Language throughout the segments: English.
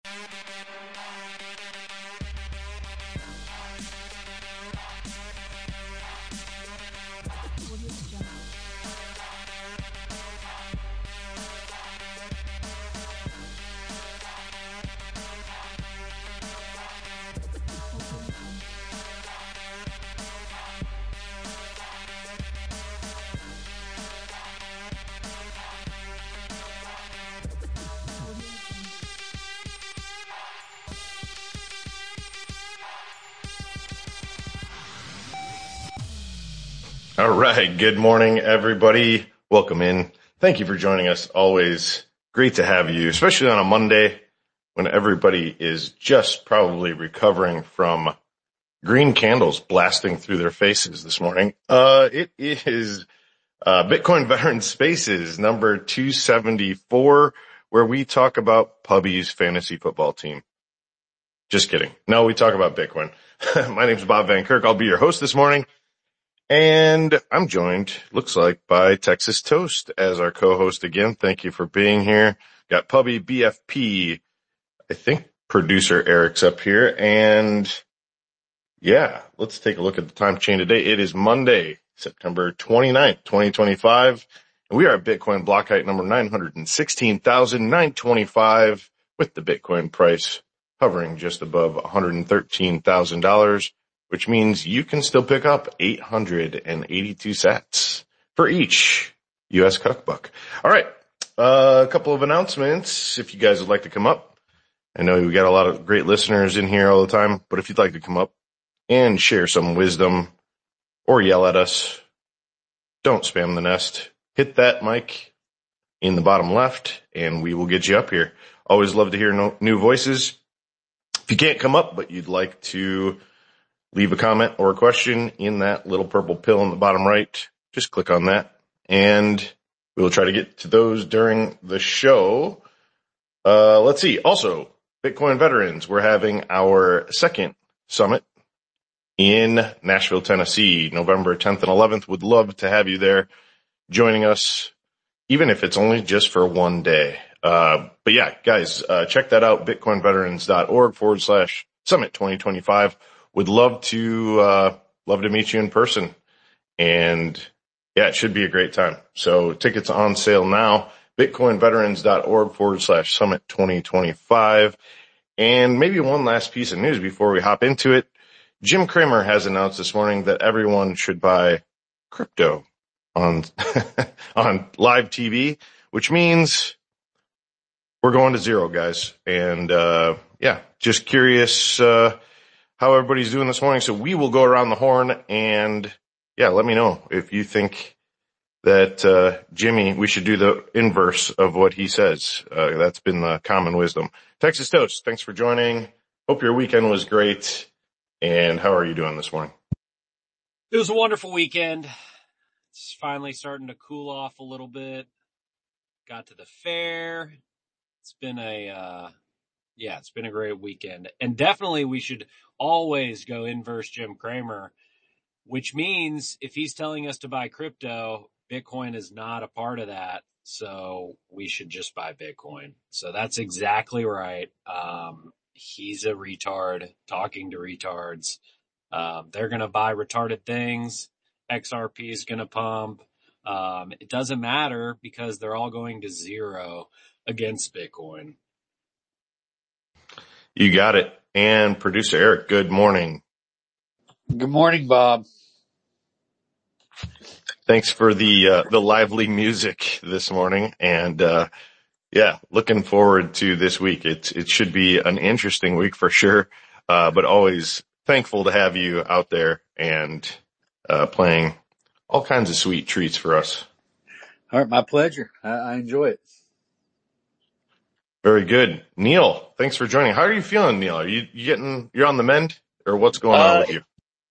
All right. Good morning, everybody. Welcome in. Thank you for joining us. Always great to have you, especially on a Monday when everybody is just probably recovering from green candles blasting through their faces this morning. It is Bitcoin Veteran Spaces number 274, where we talk about Pubby's fantasy football team. Just kidding. No, we talk about Bitcoin. My name is Bob Van Kirk. I'll be your host this morning. And I'm joined, looks like, by Texas Toast as our co-host again. Thank you for being here. Got Pubby, BFP, I think producer Eric's up here. And yeah, let's take a look at the time chain today. It is Monday, September 29th, 2025. And we are at Bitcoin block height number 916,925 with the Bitcoin price hovering just above $113,000. Which means you can still pick up 882 sats for each U.S. cookbook. All right, a couple of announcements if you guys would like to come up. I know we got a lot of great listeners in here all the time, but if you'd like to come up and share some wisdom or yell at us, don't spam the nest. Hit that mic in the bottom left, and we will get you up here. Always love to hear new voices. If you can't come up, but you'd like to leave a comment or a question in that little purple pill in the bottom right. Just click on that, and we will try to get to those during the show. Let's see. Also, Bitcoin Veterans, we're having our second summit in Nashville, Tennessee, November 10th and 11th. Would love to have you there joining us, even if it's only just for one day. But yeah, guys, check that out, bitcoinveterans.org/summit 2025. Would love to meet you in person. And yeah, it should be a great time. So tickets on sale now, bitcoinveterans.org/summit 2025. And maybe one last piece of news before we hop into it. Jim Cramer has announced this morning that everyone should buy crypto on, on live TV, which means we're going to zero, guys. And, yeah, just curious, how everybody's doing this morning. So we will go around the horn and yeah, let me know if you think that, Jimmy, we should do the inverse of what he says. That's been the common wisdom. Texas Toast, thanks for joining. Hope your weekend was great. And how are you doing this morning? It was a wonderful weekend. It's finally starting to cool off a little bit. Got to the fair. It's been a great weekend. And definitely we should always go inverse Jim Cramer, which means if he's telling us to buy crypto, Bitcoin is not a part of that. So we should just buy Bitcoin. So that's exactly right. He's a retard talking to retards. They're going to buy retarded things. XRP is going to pump. It doesn't matter because they're all going to zero against Bitcoin. You got it. And producer Eric, good morning. Good morning, Bob. Thanks for the lively music this morning. And, yeah, looking forward to this week. It should be an interesting week for sure. But always thankful to have you out there and, playing all kinds of sweet treats for us. All right. My pleasure. I enjoy it. Very good. Neil, thanks for joining. How are you feeling, Neil? Are you're on the mend, or what's going on with you?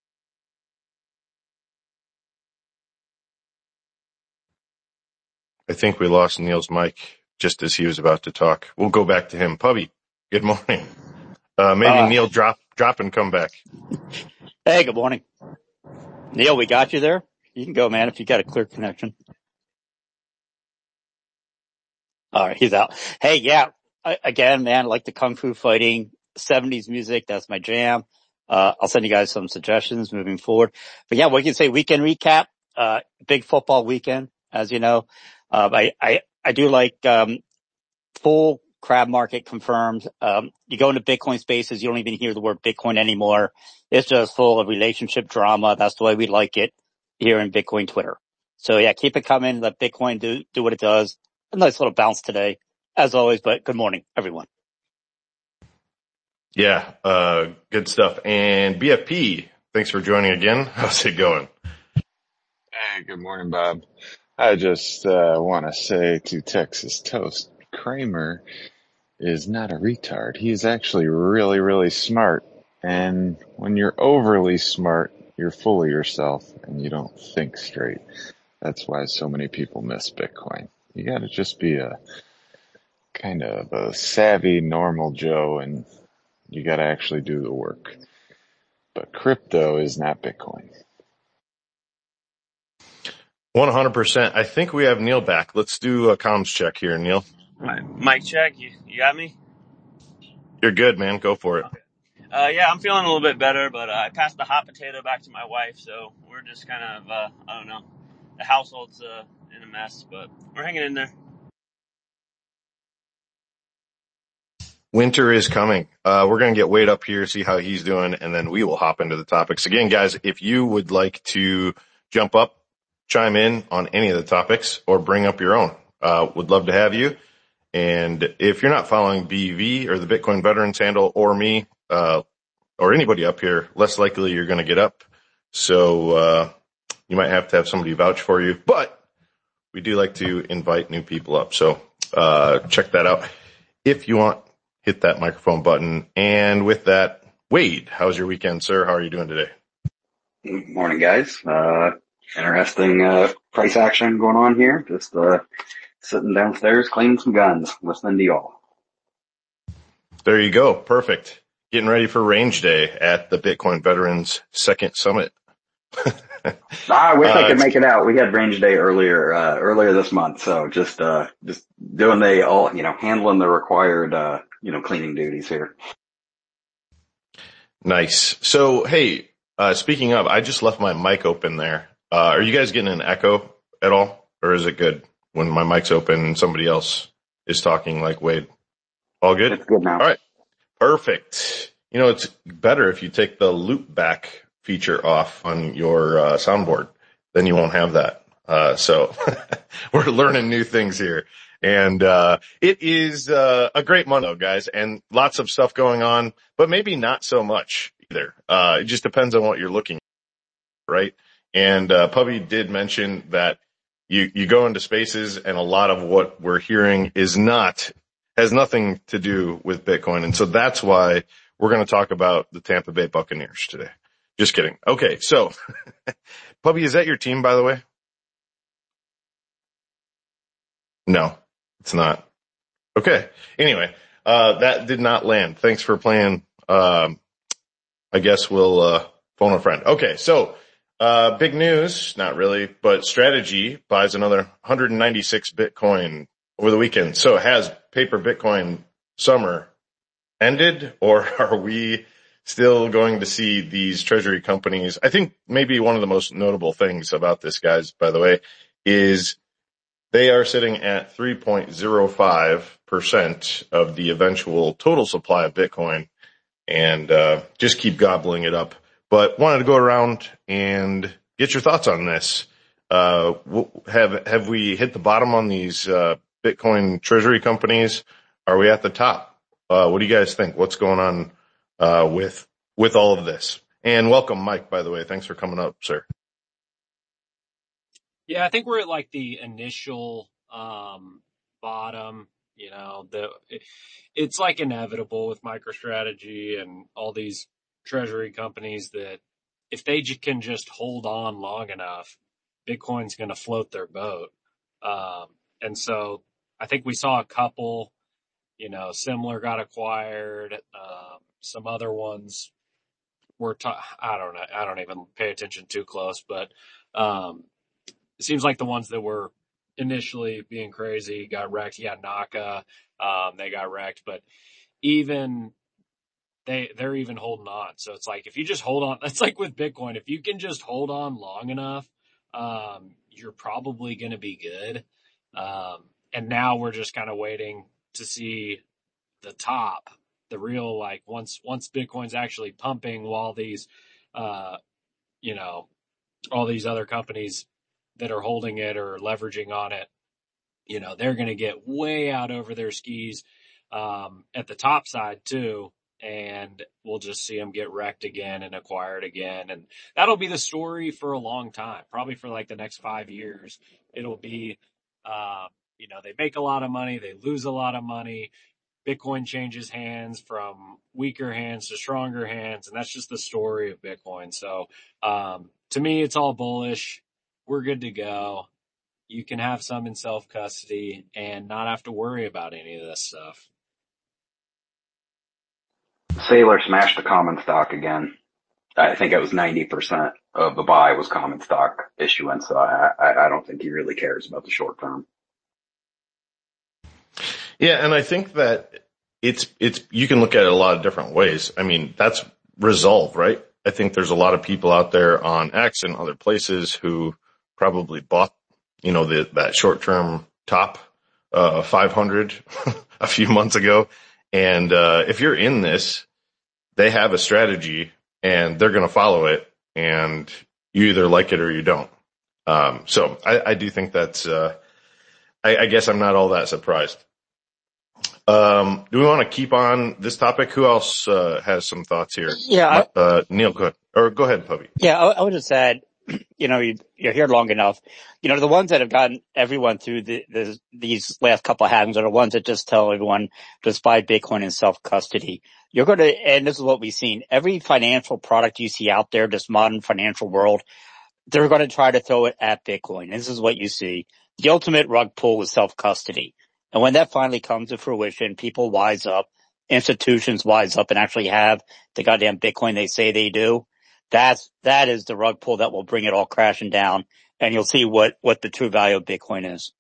I think we lost Neil's mic just as he was about to talk. We'll go back to him. Pubby, good morning. Maybe Neil drop and come back. Hey, good morning. Neil, we got you there. You can go, man, if you got a clear connection. All right, he's out. Hey, yeah, again, man, like the Kung Fu fighting, 70s music, that's my jam. I'll send you guys some suggestions moving forward. But yeah, we can say weekend recap, big football weekend, as you know. I do like, full crab market confirmed. You go into Bitcoin spaces, you don't even hear the word Bitcoin anymore. It's just full of relationship drama. That's the way we like it here in Bitcoin Twitter. So yeah, keep it coming. Let Bitcoin do what it does. A nice little bounce today, as always, but good morning, everyone. Yeah, good stuff. And BFP, thanks for joining again. How's it going? Hey, good morning, Bob. I just want to say to Texas Toast, Kramer is not a retard. He is actually really, really smart. And when you're overly smart, you're full of yourself and you don't think straight. That's why so many people miss Bitcoin. You got to just be a kind of a savvy, normal Joe, and you got to actually do the work. But crypto is not Bitcoin. 100%. I think we have Neil back. Let's do a comms check here, Neil. Mic check. You got me? You're good, man. Go for it. Okay. Yeah, I'm feeling a little bit better, but I passed the hot potato back to my wife, so we're just kind of, I don't know. The household's in a mess, but we're hanging in there. Winter is coming. We're going to get Wade up here, see how he's doing, and then we will hop into the topics. Again, guys, if you would like to jump up, chime in on any of the topics, or bring up your own, would love to have you. And if you're not following BV or the Bitcoin Veterans handle or me, or anybody up here, less likely you're going to get up. So, you might have to have somebody vouch for you, but we do like to invite new people up. So, check that out. If you want, hit that microphone button. And with that, Wade, how's your weekend, sir? How are you doing today? Good morning, guys. Interesting price action going on here. Just sitting downstairs cleaning some guns, listening to y'all. There you go. Perfect. Getting ready for range day at the Bitcoin Veterans Second Summit. I wish I could make it out. We had range day earlier this month. So just doing handling the required, cleaning duties here. Nice. So, hey, speaking of, I just left my mic open there. Are you guys getting an echo at all? Or is it good when my mic's open and somebody else is talking like Wade? All good? It's good now. All right. Perfect. You know, it's better if you take the loop back feature off on your soundboard. Then you won't have that. So we're learning new things here. And it is a great month, though, guys, and lots of stuff going on, but maybe not so much either. It just depends on what you're looking at, right? And Pubby did mention that you go into spaces, and a lot of what we're hearing has nothing to do with Bitcoin. And so that's why we're going to talk about the Tampa Bay Buccaneers today. Just kidding. Okay, so Pubby, is that your team, by the way? No, it's not. Okay. Anyway, that did not land. Thanks for playing. I guess we'll phone a friend. Okay, so big news, not really, but Strategy buys another 196 Bitcoin over the weekend. So has paper Bitcoin summer ended, or are we still going to see these treasury companies? I think maybe one of the most notable things about this, guys, by the way, is they are sitting at 3.05% of the eventual total supply of Bitcoin, and just keep gobbling it up. But wanted to go around and get your thoughts on this. Have we hit the bottom on these Bitcoin treasury companies? Are we at the top? What do you guys think? What's going on with all of this? And welcome, Mike, by the way. Thanks for coming up, sir. Yeah, I think we're at like the initial bottom. You know, it's like inevitable with MicroStrategy and all these treasury companies that if they can just hold on long enough, Bitcoin's going to float their boat. And so I think we saw a couple, similar got acquired. Some other ones were, I don't know. I don't even pay attention too close, but it seems like the ones that were initially being crazy, got wrecked. Yeah, Naka, they got wrecked, but even they're even holding on. So it's like, if you just hold on, it's like with Bitcoin, if you can just hold on long enough, you're probably going to be good. And now we're just kind of waiting to see the top, the real, like once Bitcoin's actually pumping, while these, you know, all these other companies that are holding it or leveraging on it, you know, they're going to get way out over their skis, at the top side too. And we'll just see them get wrecked again and acquired again. And that'll be the story for a long time, probably for like the next 5 years. It'll be, you know, they make a lot of money, they lose a lot of money. Bitcoin changes hands from weaker hands to stronger hands. And that's just the story of Bitcoin. So, to me, it's all bullish. We're good to go. You can have some in self-custody and not have to worry about any of this stuff. Sailor smashed the common stock again. I think it was 90% of the buy was common stock issuance. So I don't think he really cares about the short term. Yeah, and I think that it's you can look at it a lot of different ways. I mean, that's Resolve, right? I think there's a lot of people out there on X and other places who probably bought, you know, that short-term top 500 a few months ago. And if you're in this, they have a strategy and they're going to follow it, and you either like it or you don't. So I do think that's, I guess I'm not all that surprised. Do we want to keep on this topic? Who else has some thoughts here? Yeah. Neil, go ahead. Or go ahead, Pubby. Yeah, I would just add, you know, you're here long enough. You know, the ones that have gotten everyone through these last couple of halvings are the ones that just tell everyone just buy Bitcoin in self-custody. You're going to, and this is what we've seen, every financial product you see out there, this modern financial world, they're going to try to throw it at Bitcoin. This is what you see. The ultimate rug pull is self-custody. And when that finally comes to fruition, people wise up, institutions wise up and actually have the goddamn Bitcoin they say they do. That is the rug pull that will bring it all crashing down, and you'll see what the true value of Bitcoin is.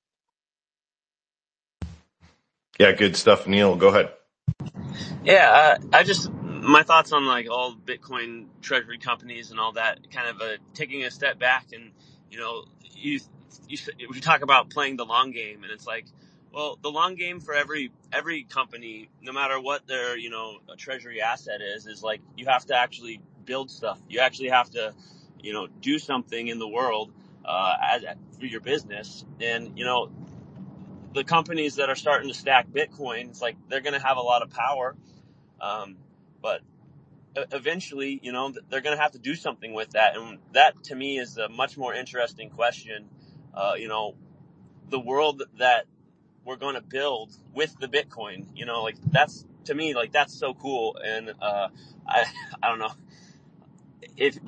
Yeah, good stuff, Neil. Go ahead. Yeah, my thoughts on like all Bitcoin treasury companies and all that, kind of taking a step back, and you know, you talk about playing the long game, and it's like, well, the long game for every company, no matter what their, you know, a treasury asset is like, you have to actually build stuff. You actually have to, you know, do something in the world, for your business. And, you know, the companies that are starting to stack Bitcoin, it's like, they're going to have a lot of power. But eventually, you know, they're going to have to do something with that. And that to me is a much more interesting question. You know, the world that we're going to build with the Bitcoin, you know, like that's, to me, like that's so cool. And, I don't know if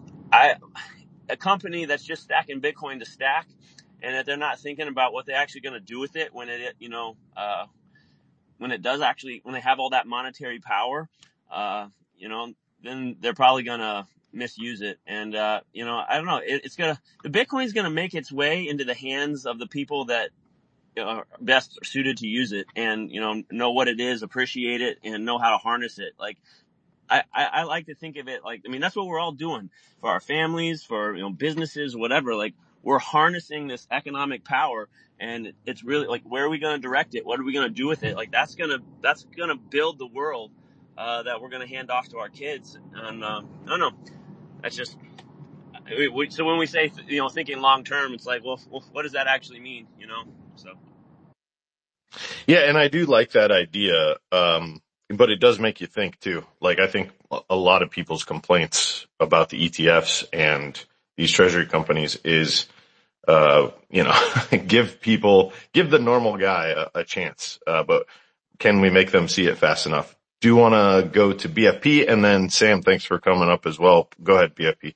a company that's just stacking Bitcoin to stack, and that they're not thinking about what they're actually going to do with it when it, you know, when it does actually, when they have all that monetary power, you know, then they're probably going to misuse it. And, you know, I don't know, the Bitcoin's going to make its way into the hands of the people that are best suited to use it, and, you know what it is, appreciate it, and know how to harness it. Like, I like to think of it like, I mean, that's what we're all doing for our families, for, you know, businesses, whatever. Like, we're harnessing this economic power, and it's really like, where are we going to direct it? What are we going to do with it? Like, that's going to build the world, that we're going to hand off to our kids. And, I don't know. That's just, so when we say, you know, thinking long term, it's like, well, what does that actually mean? You know? So. Yeah, and I do like that idea. But it does make you think too. Like, I think a lot of people's complaints about the ETFs and these treasury companies is, you know, give the normal guy a chance. But can we make them see it fast enough? Do you want to go to BFP? And then Sam, thanks for coming up as well. Go ahead, BFP.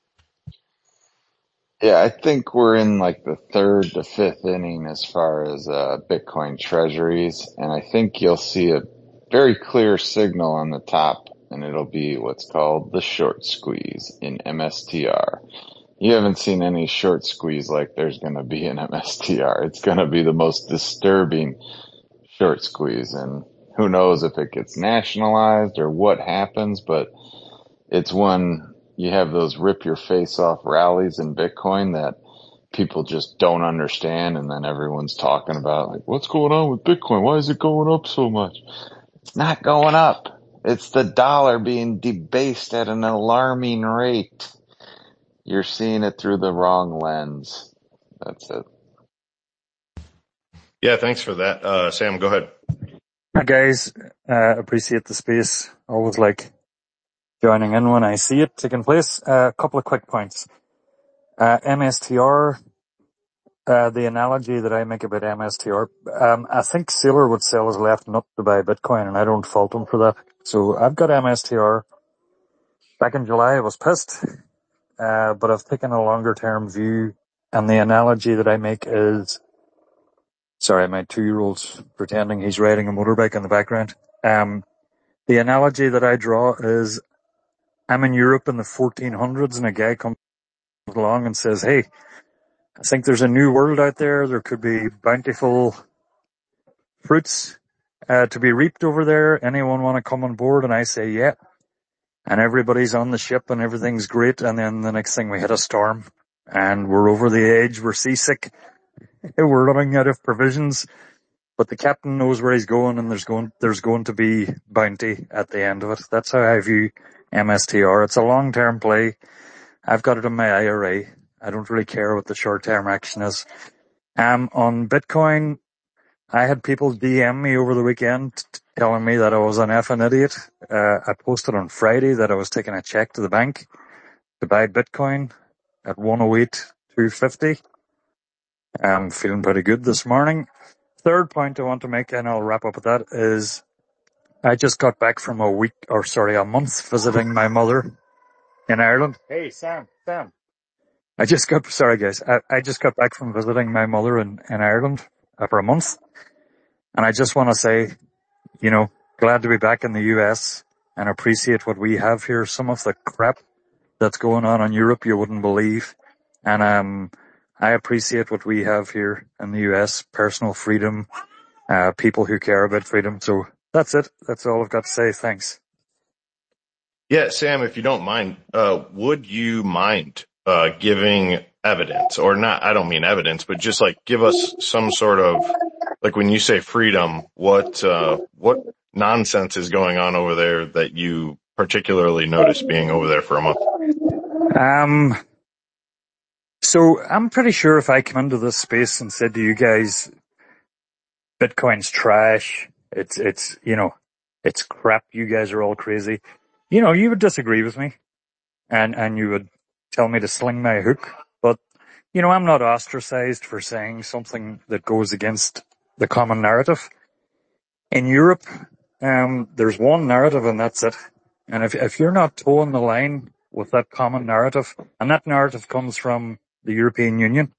Yeah, I think we're in like the third to fifth inning as far as Bitcoin treasuries, and I think you'll see a very clear signal on the top, and it'll be what's called the short squeeze in MSTR. You haven't seen any short squeeze like there's going to be in MSTR. It's going to be the most disturbing short squeeze, and who knows if it gets nationalized or what happens, but it's when you have those rip your face off rallies in Bitcoin that people just don't understand, and then everyone's talking about, like, what's going on with Bitcoin? Why is it going up so much? It's not going up. It's the dollar being debased at an alarming rate. You're seeing it through the wrong lens. That's it. Yeah, thanks for that. Sam, go ahead. Hi guys, appreciate the space. Always like joining in when I see it taking place. A couple of quick points. MSTR, the analogy that I make about MSTR, I think Saylor would sell his left nut to buy Bitcoin, and I don't fault him for that. So I've got MSTR. Back in July I was pissed, but I've taken a longer term view, and the analogy that I make is, sorry, my 2-year-old's pretending he's riding a motorbike in the background. The analogy that I draw is, I'm in Europe in the 1400s and a guy comes along and says, hey, I think there's a new world out there. There could be bountiful fruits to be reaped over there. Anyone want to come on board? And I say, yeah. And everybody's on the ship and everything's great. And then the next thing we hit a storm and we're over the edge. We're seasick. We're running out of provisions. But the captain knows where he's going, and there's going to be bounty at the end of it. That's how I view MSTR. It's a long-term play. I've got it in my IRA. I don't really care what the short-term action is. On Bitcoin, I had people DM me over the weekend telling me that I was an effing idiot. I posted on Friday that I was taking a check to the bank to buy Bitcoin at 108.250. I'm feeling pretty good this morning. Third point I want to make, and I'll wrap up with that, is I just got back from a month visiting my mother in Ireland. Hey, Sam. I just got back from visiting my mother in Ireland for a month. And I just want to say, glad to be back in the US and appreciate what we have here. Some of the crap that's going on in Europe you wouldn't believe. And I appreciate what we have here in the US, personal freedom, people who care about freedom. So that's it. That's all I've got to say. Thanks. Yeah, Sam, if you don't mind, would you mind giving evidence, or not? I don't mean evidence, but just like give us some sort of, like, when you say freedom, what nonsense is going on over there that you particularly notice being over there for a month? So I'm pretty sure if I come into this space and said to you guys, Bitcoin's trash, it's crap, you guys are all crazy, you would disagree with me and you would tell me to sling my hook. But, I'm not ostracized for saying something that goes against the common narrative. In Europe, there's one narrative and that's it. And if you're not towing the line with that common narrative, and that narrative comes from the European Union,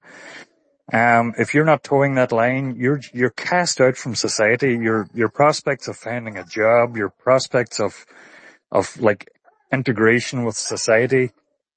if you're not towing that line, you're cast out from society. Your prospects of finding a job, your prospects of like integration with society.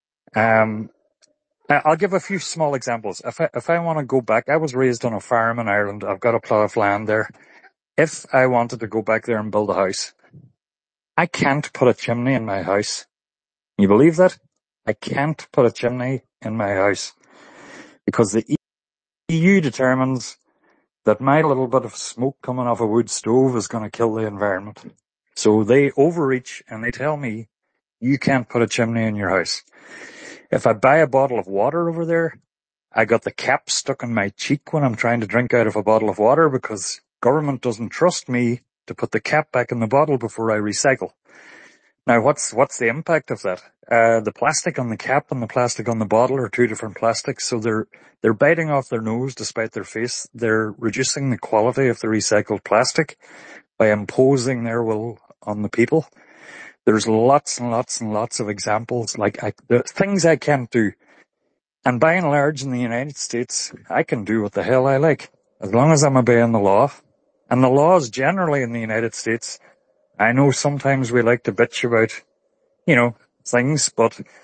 I'll give a few small examples. If I want to go back, I was raised on a farm in Ireland. I've got a plot of land there. If I wanted to go back there and build a house, I can't put a chimney in my house. You believe that? I can't put a chimney in my house because the EU determines that my little bit of smoke coming off a wood stove is going to kill the environment. So they overreach and they tell me, you can't put a chimney in your house. If I buy a bottle of water over there, I got the cap stuck in my cheek when I'm trying to drink out of a bottle of water because government doesn't trust me to put the cap back in the bottle before I recycle. Now, what's the impact of that? The plastic on the cap and the plastic on the bottle are two different plastics, so they're biting off their nose despite their face. They're reducing the quality of the recycled plastic by imposing their will on the people. There's lots and lots and lots of examples, like the things I can't do. And by and large in the United States, I can do what the hell I like, as long as I'm obeying the law. And the laws generally in the United States, I know sometimes we like to bitch about, things, but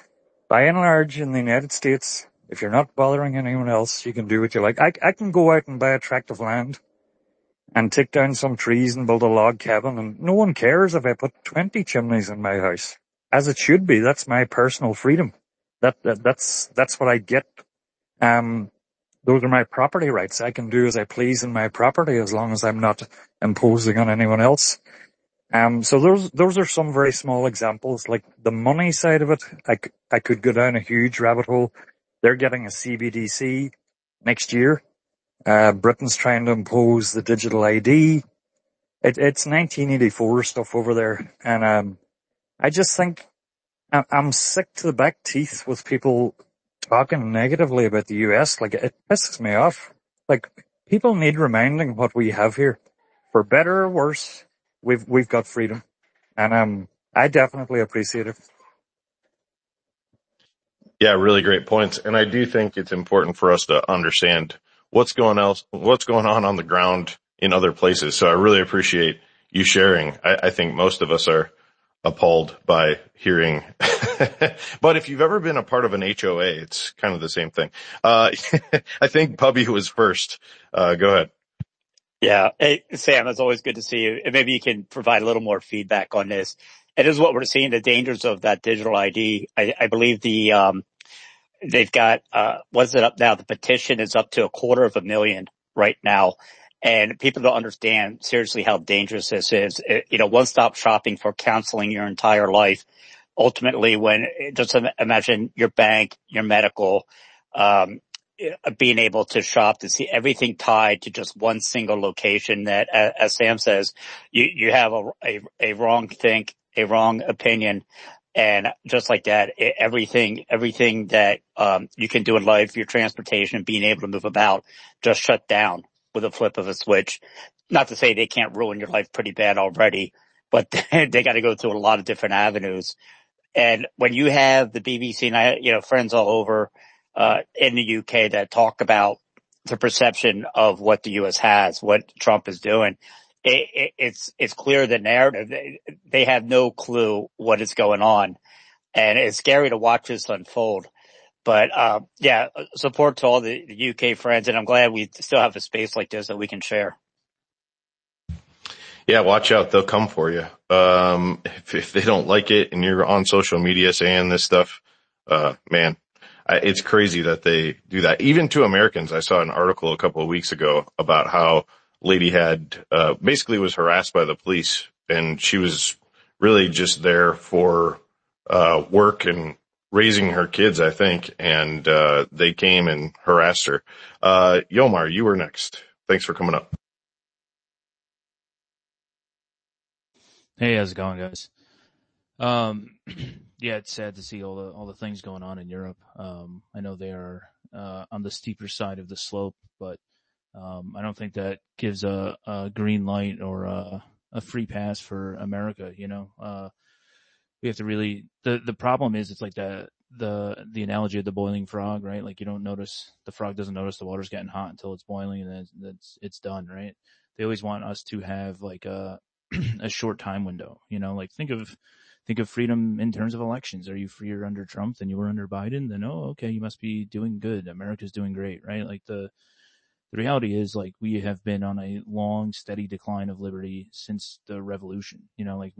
by and large in the United States, if you're not bothering anyone else, you can do what you like. I can go out and buy a tract of land and take down some trees and build a log cabin, and no one cares if I put 20 chimneys in my house. As it should be. That's my personal freedom. That's what I get. Those are my property rights. I can do as I please in my property as long as I'm not imposing on anyone else. So those are some very small examples. Like the money side of it, I could go down a huge rabbit hole. They're getting a CBDC next year. Britain's trying to impose the digital ID. It's 1984 stuff over there. And, I just think I'm sick to the back teeth with people talking negatively about the US. Like, it pisses me off. Like, people need reminding what we have here. For better or worse, we've got freedom. And, I definitely appreciate it. Yeah, really great points. And I do think it's important for us to understand what's going on the ground in other places. So I really appreciate you sharing. I think most of us are appalled by hearing, but if you've ever been a part of an HOA, it's kind of the same thing. I think Pubby was first. Go ahead. Yeah. Hey, Sam, it's always good to see you. And maybe you can provide a little more feedback on this. It is what we're seeing, the dangers of that digital ID. I believe they've got, what is it up now? The petition is up to 250,000 right now. And people don't understand seriously how dangerous this is. One-stop shopping for counseling your entire life. Ultimately, just imagine your bank, your medical, being able to shop, to see everything tied to just one single location that, as Sam says, you have a wrong think, a wrong opinion. And just like that, everything that, you can do in life, your transportation, being able to move about, just shut down with a flip of a switch. Not to say they can't ruin your life pretty bad already, but they got to go through a lot of different avenues. And when you have the BBC and I, friends all over, in the UK that talk about the perception of what the US has, what Trump is doing, it's clear the narrative. They have no clue what is going on. And it's scary to watch this unfold. But, support to all the UK friends. And I'm glad we still have a space like this that we can share. Yeah, watch out. They'll come for you. If they don't like it and you're on social media saying this stuff, man, it's crazy that they do that. Even to Americans, I saw an article a couple of weeks ago about how lady had, basically was harassed by the police, and she was really just there for, work and raising her kids, I think. And, they came and harassed her. Yomar, you were next. Thanks for coming up. Hey, how's it going, guys? Yeah, it's sad to see all the things going on in Europe. I know they are on the steeper side of the slope, but I don't think that gives a green light or a free pass for America. We have to really. The problem is, it's like the analogy of the boiling frog, right? Like, the frog doesn't notice the water's getting hot until it's boiling, and then it's done, right? They always want us to have like a short time window. Like, think of freedom in terms of elections. Are you freer under Trump than you were under Biden? Then, okay, you must be doing good. America's doing great, right? Like, the reality is, like, we have been on a long, steady decline of liberty since the revolution. Like,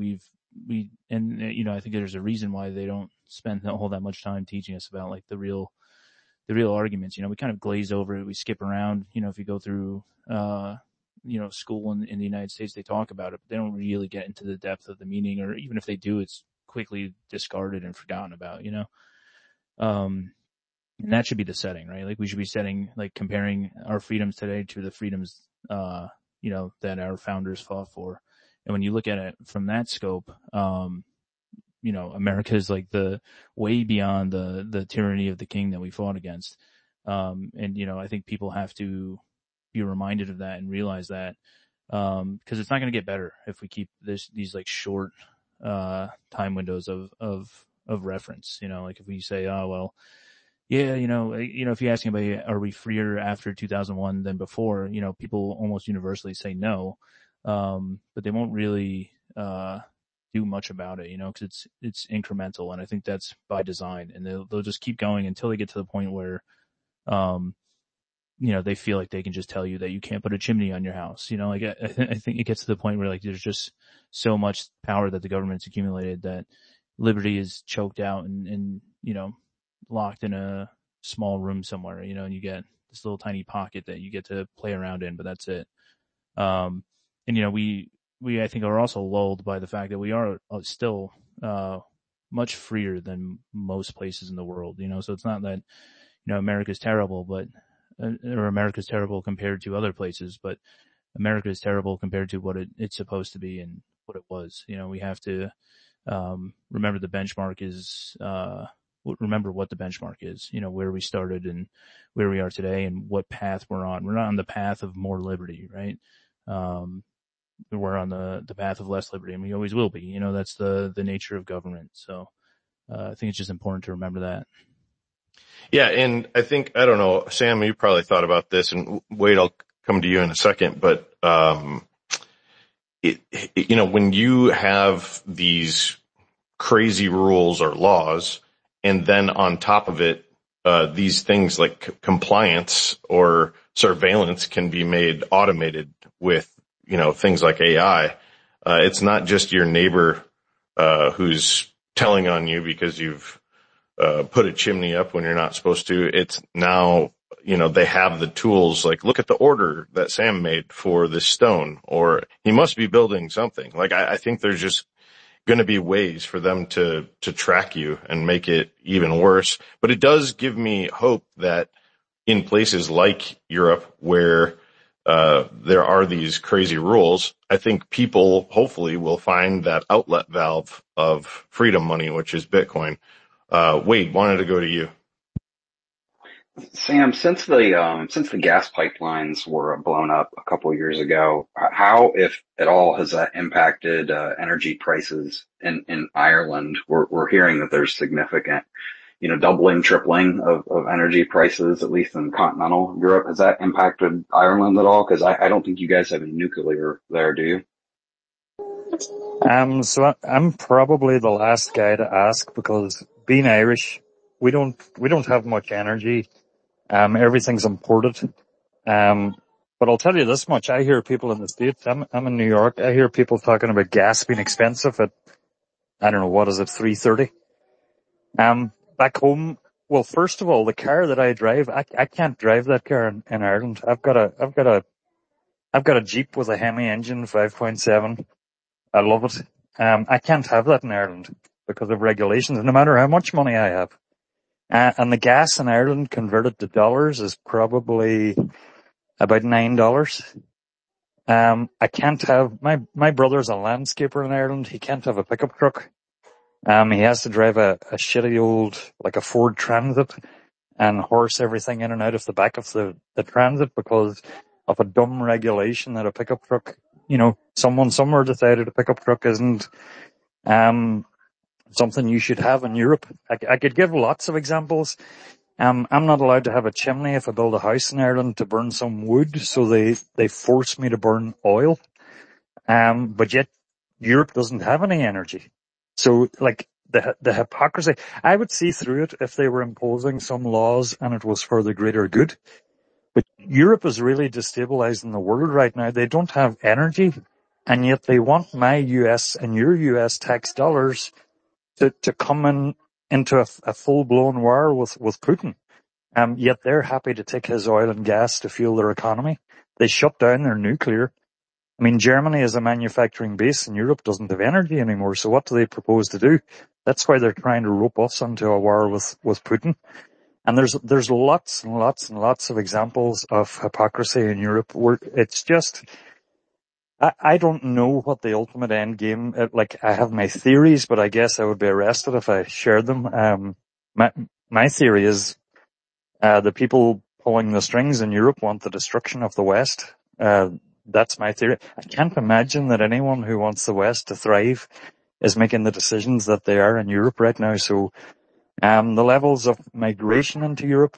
I think there's a reason why they don't spend all that much time teaching us about, like, the real arguments. We kind of glaze over it. We skip around. If you go through, school in the United States, they talk about it, but they don't really get into the depth of the meaning, or even if they do, it's quickly discarded and forgotten about, and that should be the setting, right? Like, we should be comparing our freedoms today to the freedoms, that our founders fought for. And when you look at it from that scope, America is like the way beyond the tyranny of the king that we fought against. And I think people have to be reminded of that and realize that, because it's not going to get better if we keep these like short, time windows of reference. Like, if we say, oh, well, yeah, if you ask anybody, are we freer after 2001 than before? People almost universally say no. But they won't really, do much about it, cause it's incremental. And I think that's by design, and they'll just keep going until they get to the point where, they feel like they can just tell you that you can't put a chimney on your house. Like I think it gets to the point where like there's just so much power that the government's accumulated that liberty is choked out and locked in a small room somewhere, and you get this little tiny pocket that you get to play around in, but that's it. We I think are also lulled by the fact that we are still, much freer than most places in the world, so it's not that, America's terrible, but, or America's terrible compared to other places, but America is terrible compared to what it's supposed to be and what it was. We have to, remember the benchmark is, remember what the benchmark is, where we started and where we are today and what path we're on. We're not on the path of more liberty, right? We're on the path of less liberty, and we always will be. That's the nature of government. So, I think it's just important to remember that. Yeah. And I think, I don't know, Sam, you probably thought about this, and Wade, I'll come to you in a second, but, when you have these crazy rules or laws, and then on top of it, these things like compliance or surveillance can be made automated with, things like AI. It's not just your neighbor, who's telling on you because you've, put a chimney up when you're not supposed to. It's now, they have the tools, like, look at the order that Sam made for this stone, or he must be building something. Like, I think there's just going to be ways for them to track you and make it even worse. But it does give me hope that in places like Europe where, there are these crazy rules, I think people hopefully will find that outlet valve of freedom money, which is Bitcoin. Wade, wanted to go to you. Sam, since the gas pipelines were blown up a couple of years ago, how, if at all, has that impacted energy prices in Ireland? We're hearing that there's significant, doubling, tripling of energy prices, at least in continental Europe. Has that impacted Ireland at all? Because I don't think you guys have any nuclear there, do you? So I'm probably the last guy to ask, because being Irish, we don't have much energy. Everything's imported. But I'll tell you this much. I hear people in the States, I'm in New York, I hear people talking about gas being expensive at, I don't know, what is it, 3.30? Back home, well, first of all, the car that I drive, I can't drive that car in Ireland. I've got a Jeep with a Hemi engine, 5.7. I love it. I can't have that in Ireland because of regulations, no matter how much money I have. And the gas in Ireland converted to dollars is probably about $9. I can't have, my brother's a landscaper in Ireland. He can't have a pickup truck. He has to drive a shitty old, like a Ford Transit, and horse everything in and out of the back of the Transit because of a dumb regulation that a pickup truck, someone somewhere decided a pickup truck isn't, something you should have in Europe. I could give lots of examples. I'm not allowed to have a chimney if I build a house in Ireland to burn some wood, so they force me to burn oil. But yet Europe doesn't have any energy. So, like, the hypocrisy, I would see through it if they were imposing some laws and it was for the greater good. But Europe is really destabilizing the world right now. They don't have energy, and yet they want my US and your US tax dollars to come into a full-blown war with Putin. Yet they're happy to take his oil and gas to fuel their economy. They shut down their nuclear. I mean, Germany is a manufacturing base and Europe doesn't have energy anymore. So what do they propose to do? That's why they're trying to rope us into a war with Putin. And there's lots and lots and lots of examples of hypocrisy in Europe where it's just, I don't know what the ultimate end game, I have my theories, but I guess I would be arrested if I shared them. My theory is, the people pulling the strings in Europe want the destruction of the West. That's my theory. I can't imagine that anyone who wants the West to thrive is making the decisions that they are in Europe right now. So, the levels of migration into Europe,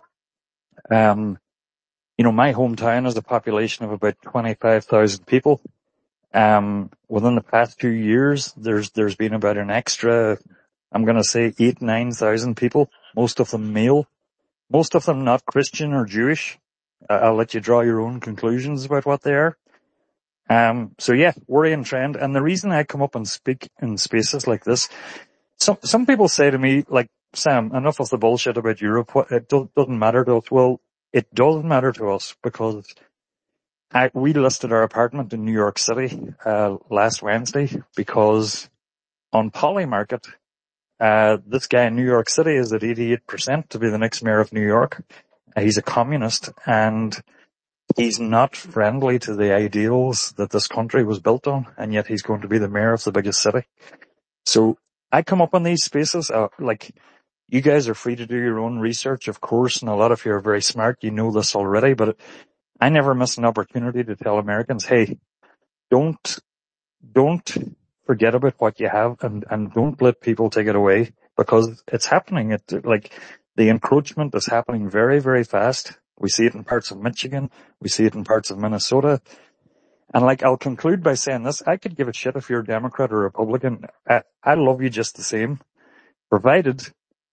my hometown has a population of about 25,000 people. Within the past few years, there's been about an extra, I'm going to say 8,000-9,000 people, most of them male, most of them not Christian or Jewish. I'll let you draw your own conclusions about what they are. So yeah, worrying trend. And the reason I come up and speak in spaces like this, some people say to me, like, Sam, enough of the bullshit about Europe. It doesn't matter to us. Well, it does matter to us because we listed our apartment in New York City, last Wednesday because on Polymarket, this guy in New York City is at 88% to be the next mayor of New York. He's a communist and he's not friendly to the ideals that this country was built on, and yet he's going to be the mayor of the biggest city. So I come up in these spaces, like, you guys are free to do your own research, of course, and a lot of you are very smart. You know this already, but I never miss an opportunity to tell Americans, hey, don't forget about what you have and don't let people take it away, because it's happening. Like, the encroachment is happening very, very fast. We see it in parts of Michigan. We see it in parts of Minnesota. And like, I'll conclude by saying this. I could give a shit if you're a Democrat or Republican. I love you just the same, provided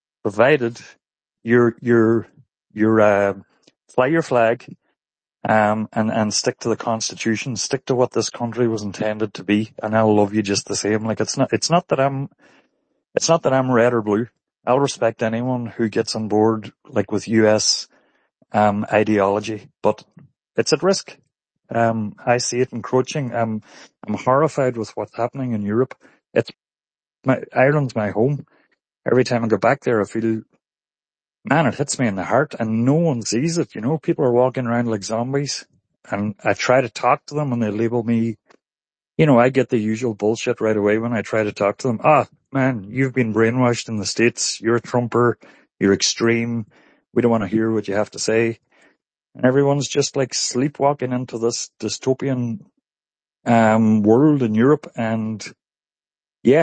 you're fly your flag, and stick to the Constitution, stick to what this country was intended to be, and I'll love you just the same. Like, it's not that I'm red or blue. I'll respect anyone who gets on board, like, with US ideology, but it's at risk. I see it encroaching. I'm horrified with what's happening in Europe. Ireland's my home. Every time I go back there, I feel, man, it hits me in the heart, and no one sees it. You know, people are walking around like zombies, and I try to talk to them and they label me, you know, I get the usual bullshit right away when I try to talk to them. Man, you've been brainwashed in the States. You're a Trumper. You're extreme. We don't want to hear what you have to say. And everyone's just like sleepwalking into this dystopian world in Europe. And yeah,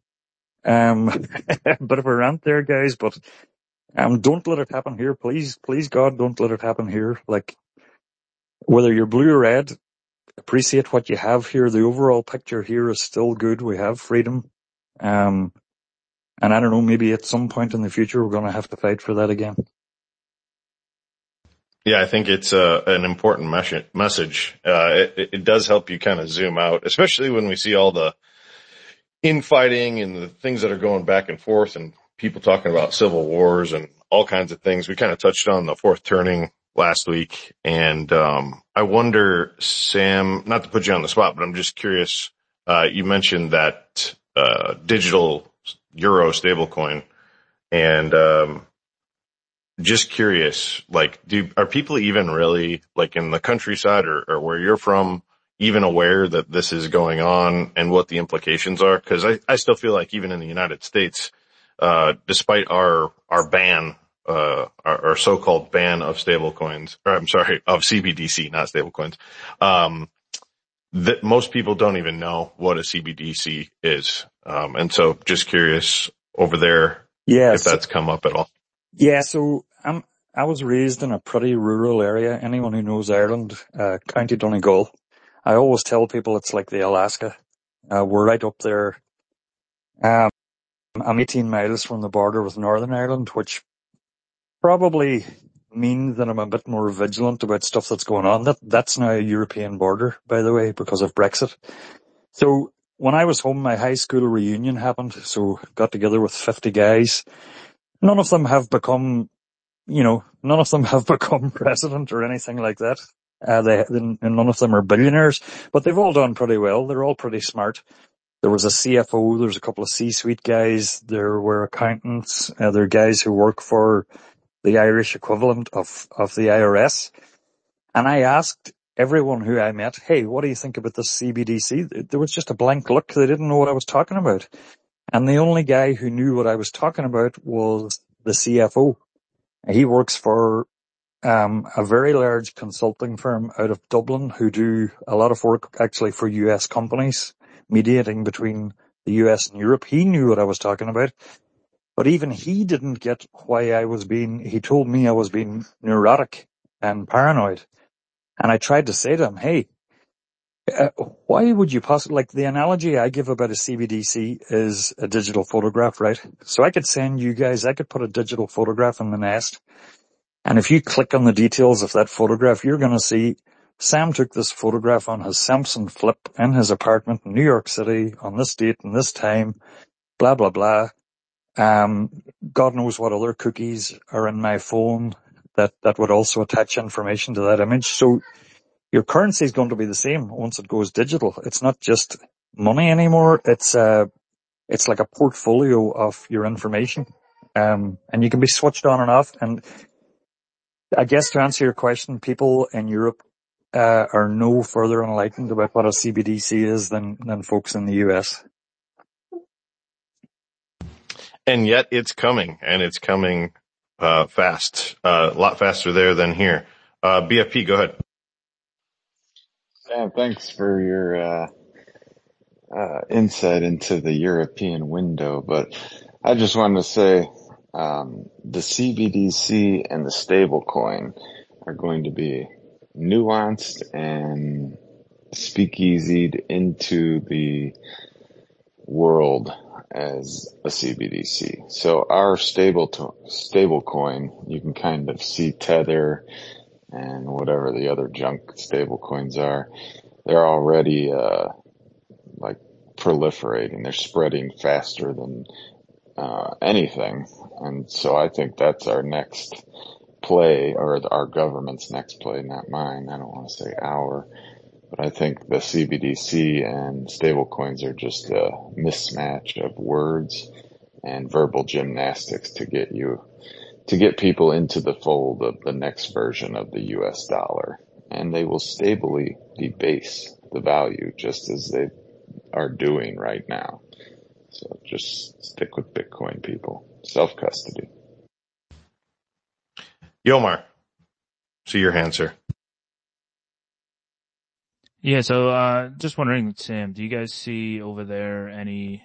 bit of a rant there, guys, but don't let it happen here. Please, God, don't let it happen here. Like, whether you're blue or red, appreciate what you have here. The overall picture here is still good. We have freedom. And I don't know, maybe at some point in the future we're going to have to fight for that again. Yeah, I think it's an important message. It does help you kind of zoom out, especially when we see all the infighting and the things that are going back and forth and people talking about civil wars and all kinds of things. We kind of touched on the fourth turning last week. And I wonder, Sam, not to put you on the spot, but I'm just curious. You mentioned that digital euro stablecoin, and just curious, like, are people even really, like, in the countryside or where you're from, even aware that this is going on and what the implications are? Because I still feel like even in the United States, despite our ban, our so-called ban of stablecoins, or I'm sorry, of CBDC, not stablecoins, that most people don't even know what a CBDC is. And so just curious over there, if that's come up at all. Yeah, so I was raised in a pretty rural area. Anyone who knows Ireland, County Donegal, I always tell people it's like the Alaska. We're right up there. I'm 18 miles from the border with Northern Ireland, which probably means that I'm a bit more vigilant about stuff that's going on. That's now a European border, by the way, because of Brexit. So when I was home, my high school reunion happened. So got together with 50 guys. None of them have become president or anything like that. None of them are billionaires, but they've all done pretty well. They're all pretty smart. There was a CFO, there's a couple of C-suite guys, there were accountants, there are guys who work for the Irish equivalent of the IRS. And I asked everyone who I met, hey, what do you think about this CBDC? There was just a blank look. They didn't know what I was talking about. And the only guy who knew what I was talking about was the CFO. He works for a very large consulting firm out of Dublin who do a lot of work actually for US companies, mediating between the US and Europe. He knew what I was talking about, but even he didn't get why he told me I was being neurotic and paranoid. And I tried to say to him, hey, Why would you possibly, like the analogy I give about a CBDC is a digital photograph, right? So I could send you guys, I could put a digital photograph in the Nest, and if you click on the details of that photograph, you're going to see Sam took this photograph on his Samsung Flip in his apartment in New York City on this date and this time, blah, blah, blah. God knows what other cookies are in my phone that would also attach information to that image. So your currency is going to be the same once it goes digital. It's not just money anymore. It's like a portfolio of your information. And you can be switched on and off. And I guess to answer your question, people in Europe, are no further enlightened about what a CBDC is than folks in the US. And yet it's coming, and it's coming fast, a lot faster there than here. BFP, go ahead. Sam, thanks for your insight into the European window, but I just wanted to say the CBDC and the stablecoin are going to be nuanced and speakeasied into the world as a CBDC. So our stable coin, you can kind of see Tether and whatever the other junk stable coins are. They're already like proliferating. They're spreading faster than anything. And so I think that's our next play, or our government's next play, not mine. I don't want to say our. But I think the CBDC and stablecoins are just a mismatch of words and verbal gymnastics to get people into the fold of the next version of the US dollar. And they will stably debase the value just as they are doing right now. So just stick with Bitcoin, people. Self-custody. Yomar, see your hand, sir. Yeah, so just wondering, Sam, do you guys see over there any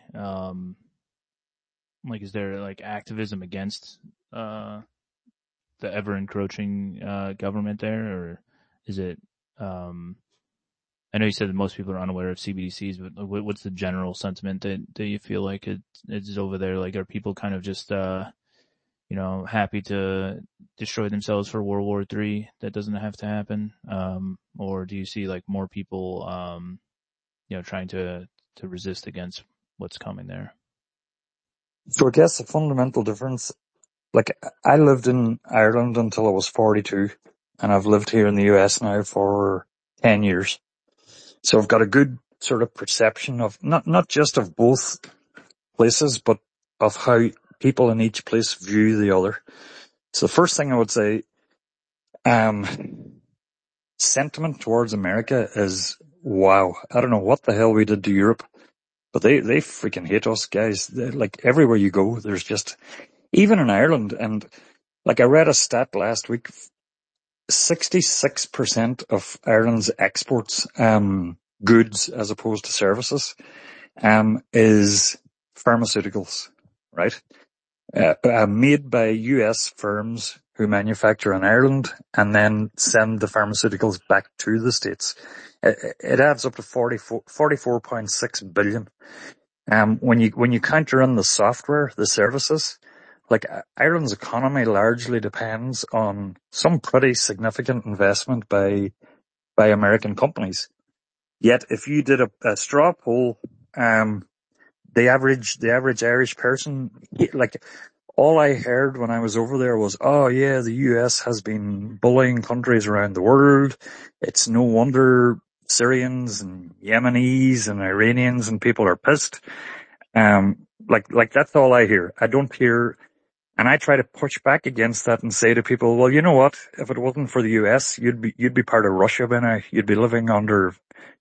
is there like activism against the ever encroaching government there, or is it I know you said that most people are unaware of CBDCs, but what's the general sentiment that you feel like it's over there? Like, are people kind of just happy to destroy themselves for World War III? That doesn't have to happen. Or do you see like more people, trying to resist against what's coming there? So I guess the fundamental difference, like I lived in Ireland until I was 42, and I've lived here in the US now for 10 years. So I've got a good sort of perception of not just of both places, but of how people in each place view the other. So the first thing I would say, sentiment towards America is, wow, I don't know what the hell we did to Europe, but they freaking hate us, guys. Like everywhere you go, there's just, even in Ireland, and like I read a stat last week, 66% of Ireland's exports, goods as opposed to services, is pharmaceuticals, right? Made by US firms who manufacture in Ireland and then send the pharmaceuticals back to the States. It adds up to 44.6 billion. When you counter in the software, the services, like Ireland's economy largely depends on some pretty significant investment by American companies. Yet if you did a straw poll, the average Irish person, like all I heard when I was over there was, oh yeah, the US has been bullying countries around the world. It's no wonder Syrians and Yemenis and Iranians and people are pissed. Like that's all I hear. I don't hear, and I try to push back against that and say to people, well, you know what? If it wasn't for the US, you'd be part of Russia by now. You'd be living under,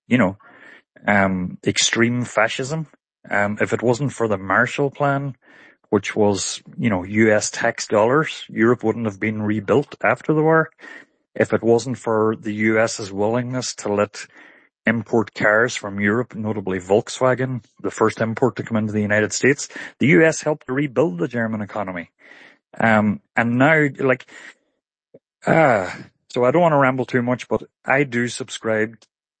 extreme fascism. If it wasn't for the Marshall Plan, which was, US tax dollars, Europe wouldn't have been rebuilt after the war. If it wasn't for the US's willingness to let import cars from Europe, notably Volkswagen, the first import to come into the United States, the US helped to rebuild the German economy. And now, so I don't want to ramble too much, but I do subscribe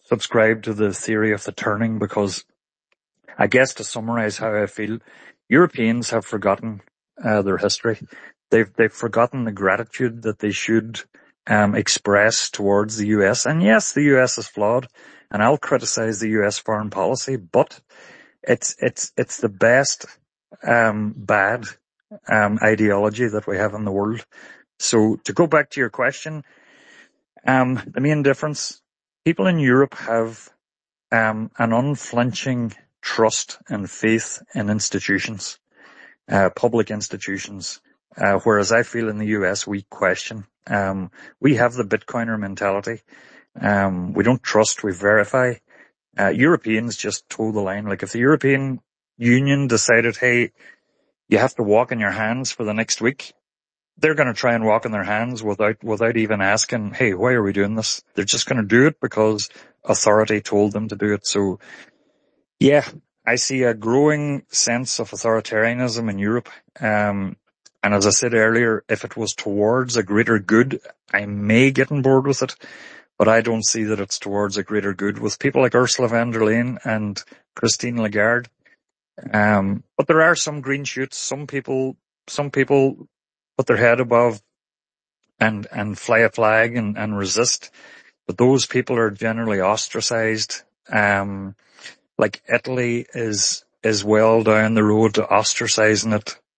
subscribe to the theory of the turning because I guess to summarize how I feel, Europeans have forgotten their history. They've forgotten the gratitude that they should express towards the US. And yes, the US is flawed, and I'll criticize the US foreign policy, but it's the best bad ideology that we have in the world. So to go back to your question, the main difference, people in Europe have an unflinching trust and faith in institutions, public institutions, whereas I feel in the US we question. We have the Bitcoiner mentality. We don't trust, we verify. Europeans just toe the line. Like if the European Union decided, hey, you have to walk on your hands for the next week, they're going to try and walk on their hands without even asking, hey, why are we doing this? They're just going to do it because authority told them to do it. So yeah, I see a growing sense of authoritarianism in Europe. And as I said earlier, if it was towards a greater good, I may get on board with it, but I don't see that it's towards a greater good with people like Ursula von der Leyen and Christine Lagarde. But there are some green shoots. Some people put their head above and fly a flag and resist. But those people are generally ostracized. Like Italy is well down the road to ostracizing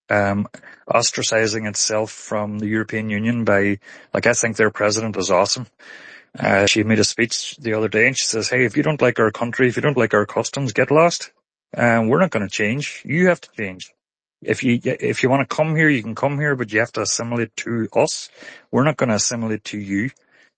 itself from the European Union by, like, I think their president is awesome. She made a speech the other day and she says, hey, if you don't like our country, if you don't like our customs, get lost. We're not going to change. You have to change. If you want to come here, you can come here, but you have to assimilate to us. We're not going to assimilate to you.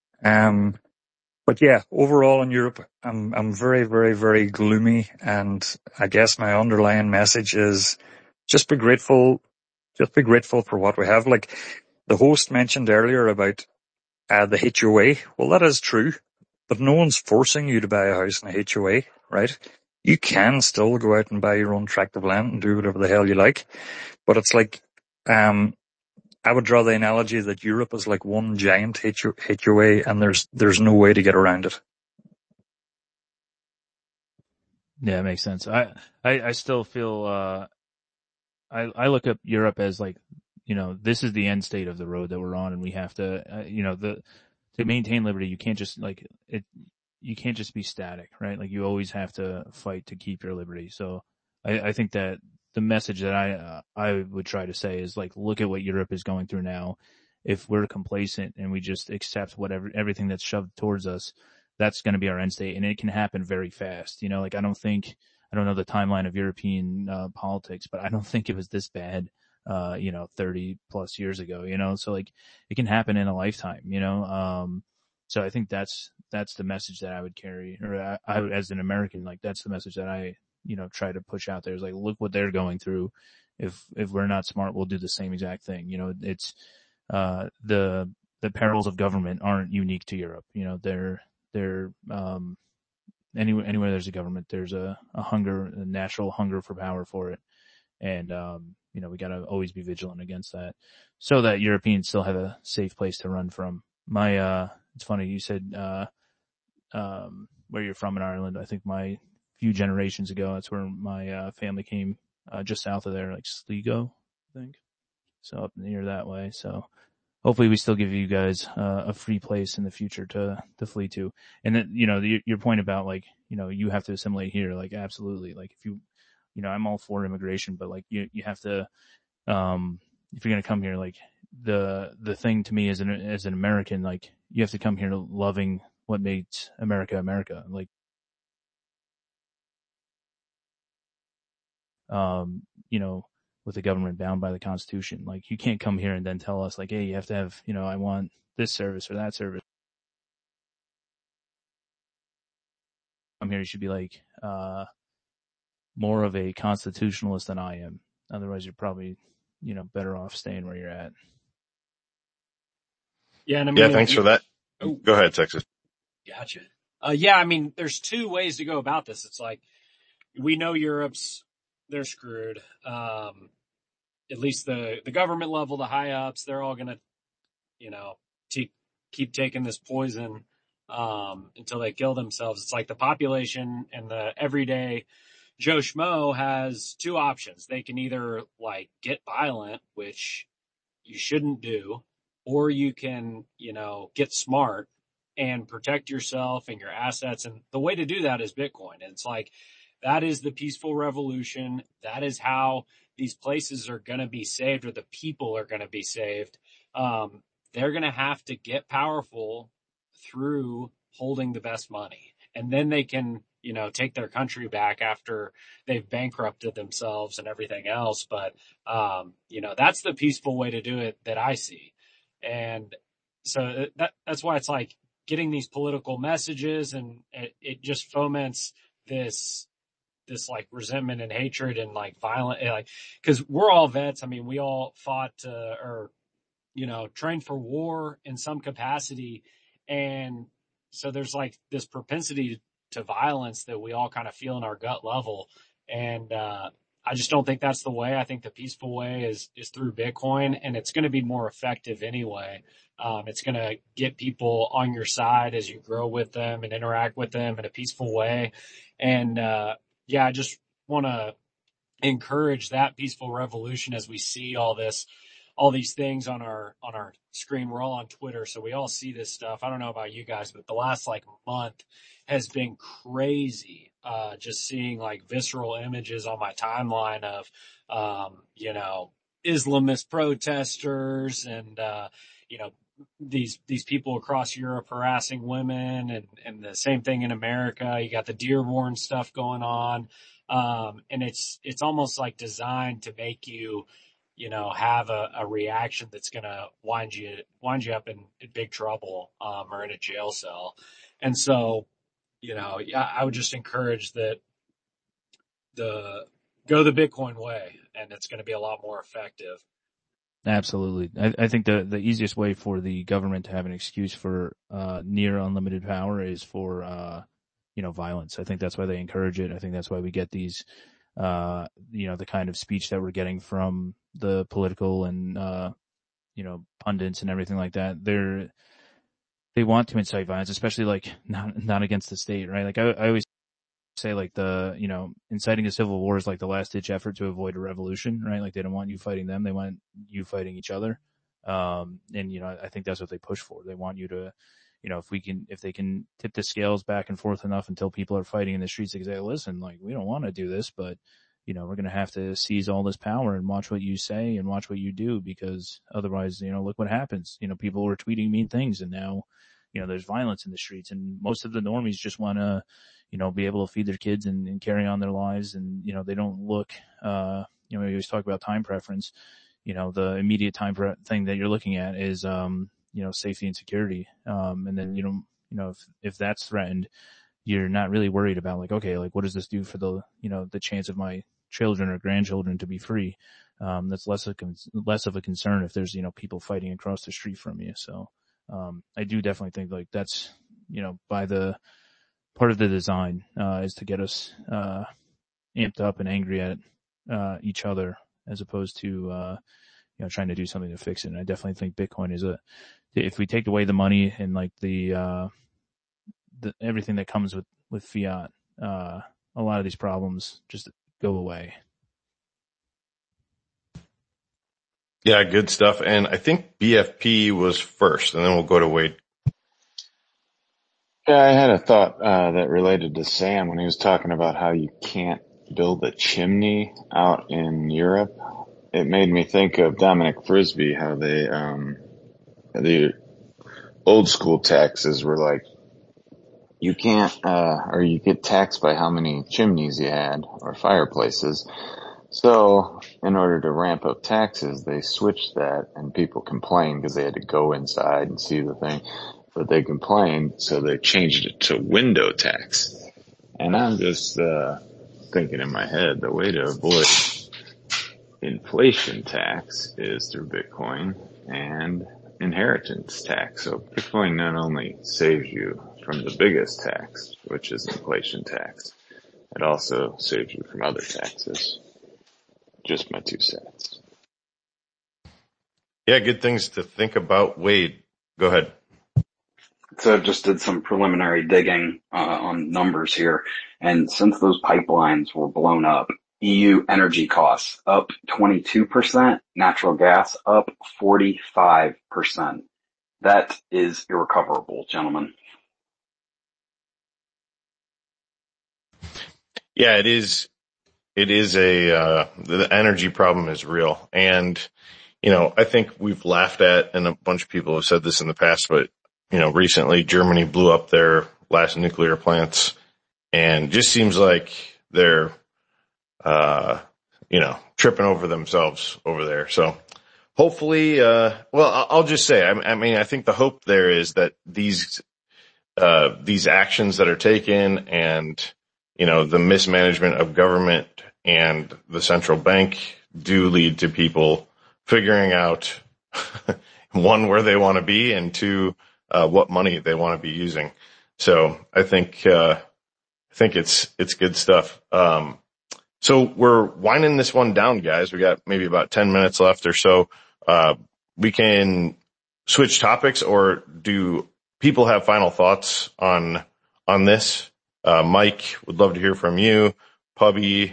But yeah, overall in Europe, I'm very, very, very gloomy. And I guess my underlying message is just be grateful for what we have. Like the host mentioned earlier about the HOA. Well, that is true, but no one's forcing you to buy a house in a HOA, right? You can still go out and buy your own tract of land and do whatever the hell you like. But it's like, I would draw the analogy that Europe is like one giant HOA and there's no way to get around it. Yeah, it makes sense. I still feel, I look at Europe as like, this is the end state of the road that we're on, and we have to, to maintain liberty, you can't just you can't just be static, right? Like you always have to fight to keep your liberty. So I think that the message that I would try to say is like, look at what Europe is going through now. If we're complacent and we just accept everything that's shoved towards us, that's going to be our end state, and it can happen very fast. Like I don't know the timeline of European politics, but I don't think it was this bad 30 plus years ago, so like it can happen in a lifetime, so I think that's the message that I would carry, or I would, as an American, like that's the message that I, try to push out there is like, look what they're going through. If we're not smart, we'll do the same exact thing. It's, the perils of government aren't unique to Europe. They're, anywhere there's a government, there's a natural hunger for power for it. And, we gotta always be vigilant against that so that Europeans still have a safe place to run from. It's funny, you said, where you're from in Ireland. I think my few generations ago, that's where my, family came, just south of there, like Sligo, I think. So up near that way. So hopefully we still give you guys, a free place in the future to flee to. And then, your point about like, you have to assimilate here, like absolutely. Like if you, I'm all for immigration, but like you have to, if you're going to come here, like the thing to me as an American, like you have to come here loving what makes America, America. Like, with the government bound by the Constitution, like you can't come here and then tell us like, hey, you have to have, I want this service or that service. Come here, you should be like, more of a constitutionalist than I am. Otherwise you're probably, better off staying where you're at. Yeah. And I mean, Yeah, thanks for that. Oh, go ahead, Texas. Gotcha. Yeah. I mean, there's two ways to go about this. It's like, we know they're screwed. At least the government level, the high ups, they're all going to, keep taking this poison until they kill themselves. It's like the population and the everyday Joe Schmo has two options. They can either like get violent, which you shouldn't do, or you can, get smart and protect yourself and your assets. And the way to do that is Bitcoin. And it's like, that is the peaceful revolution. That is how these places are going to be saved, or the people are going to be saved. They're going to have to get powerful through holding the best money. And then they can, take their country back after they've bankrupted themselves and everything else. But, that's the peaceful way to do it that I see. And so that's why it's like getting these political messages, and it just foments this like resentment and hatred and like violent, like, cause we're all vets. I mean, we all fought, or, trained for war in some capacity. And so there's like this propensity to violence that we all kind of feel in our gut level. And, I just don't think that's the way. I think the peaceful way is through Bitcoin, and it's going to be more effective anyway. It's going to get people on your side as you grow with them and interact with them in a peaceful way. And, I just want to encourage that peaceful revolution as we see all these things on our screen. We're all on Twitter, so we all see this stuff. I don't know about you guys, but the last like month has been crazy. Just seeing like visceral images on my timeline of, Islamist protesters and, these people across Europe harassing women, and the same thing in America. You got the Dearborn stuff going on. And it's almost like designed to make you, have a reaction that's going to wind you up in big trouble, or in a jail cell. And so, I would just encourage that go the Bitcoin way, and it's going to be a lot more effective. Absolutely. I think the easiest way for the government to have an excuse for near unlimited power is for violence. I think that's why they encourage it. I think that's why we get these the kind of speech that we're getting from the political and pundits and everything like that. They want to incite violence, especially like not against the state, right? Like I always say, like inciting a civil war is like the last ditch effort to avoid a revolution, right? Like they don't want you fighting them. They want you fighting each other. And I think that's what they push for. They want you to, if they can tip the scales back and forth enough until people are fighting in the streets, they say, listen, like, we don't want to do this, but we're going to have to seize all this power and watch what you say and watch what you do, because otherwise, look what happens. People were tweeting mean things, and now, there's violence in the streets, and most of the normies just want to, be able to feed their kids and carry on their lives. And, they don't look, we always talk about time preference. The immediate time thing that you're looking at is, safety and security. And then, if that's threatened, you're not really worried about like, okay, like what does this do for the, the chance of my children or grandchildren to be free? That's less of a concern if there's, people fighting across the street from you. So, I do definitely think like that's, by the part of the design, is to get us, amped up and angry at, each other, as opposed to, trying to do something to fix it. And I definitely think Bitcoin is if we take away the money and like the everything that comes with fiat, a lot of these problems just go away. Yeah, good stuff. And I think BFP was first, and then we'll go to Wade. Yeah, I had a thought that related to Sam when he was talking about how you can't build a chimney out in Europe. It made me think of Dominic Frisby, how the old school taxes were like, you can't, or you get taxed by how many chimneys you had or fireplaces. So in order to ramp up taxes, they switched that, and people complained because they had to go inside and see the thing. But they complained, so they changed it to window tax. And I'm just thinking in my head, the way to avoid inflation tax is through Bitcoin and inheritance tax. So Bitcoin not only saves you from the biggest tax, which is inflation tax, it also saves you from other taxes. Just my 2 cents. Yeah, good things to think about. Wade, go ahead. So I just did some preliminary digging on numbers here, and since those pipelines were blown up, EU energy costs up 22%, natural gas up 45%. That is irrecoverable, gentlemen. Yeah, it is. It is the energy problem is real. And, I think we've laughed at, and a bunch of people have said this in the past, but, recently Germany blew up their last nuclear plants, and just seems like they're, tripping over themselves over there. So hopefully, I'll just say, I think the hope there is that these actions that are taken and, the mismanagement of government and the central bank do lead to people figuring out one, where they want to be, and two, what money they want to be using. So I think it's good stuff. So we're winding this one down, guys. We got maybe about 10 minutes left or so. We can switch topics, or do people have final thoughts on this? Mike, would love to hear from you. Pubby,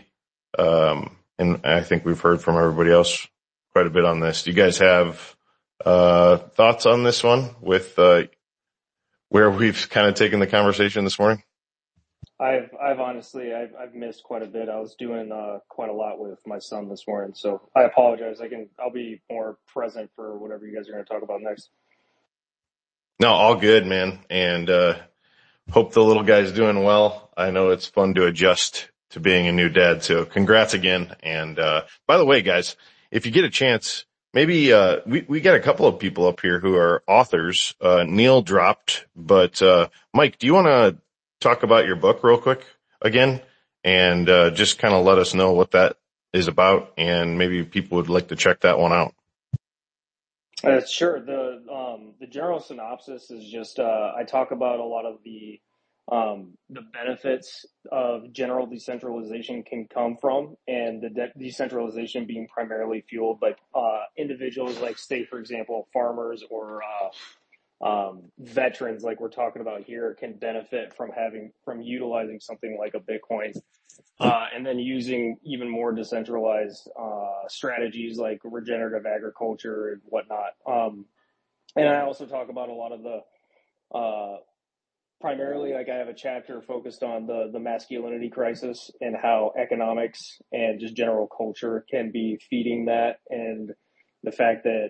and I think we've heard from everybody else quite a bit on this. Do you guys have thoughts on this one with where we've kind of taken the conversation this morning? I've honestly missed quite a bit. I was doing quite a lot with my son this morning, so I apologize. I'll be more present for whatever you guys are going to talk about next. No, all good, man. And hope the little guy's doing well. I know it's fun to adjust to being a new dad, so congrats again. And by the way, guys, if you get a chance, maybe we got a couple of people up here who are authors. Neil dropped, but Mike, do you want to talk about your book real quick again, and just kind of let us know what that is about, and maybe people would like to check that one out? Sure. The general synopsis is just I talk about a lot of the benefits of general decentralization can come from, and the decentralization being primarily fueled by individuals, like, say, for example, farmers or veterans, like we're talking about here, can benefit from utilizing something like a Bitcoin, and then using even more decentralized strategies like regenerative agriculture and whatnot. And I also talk about a lot of the primarily, like, I have a chapter focused on the masculinity crisis and how economics and just general culture can be feeding that, and the fact that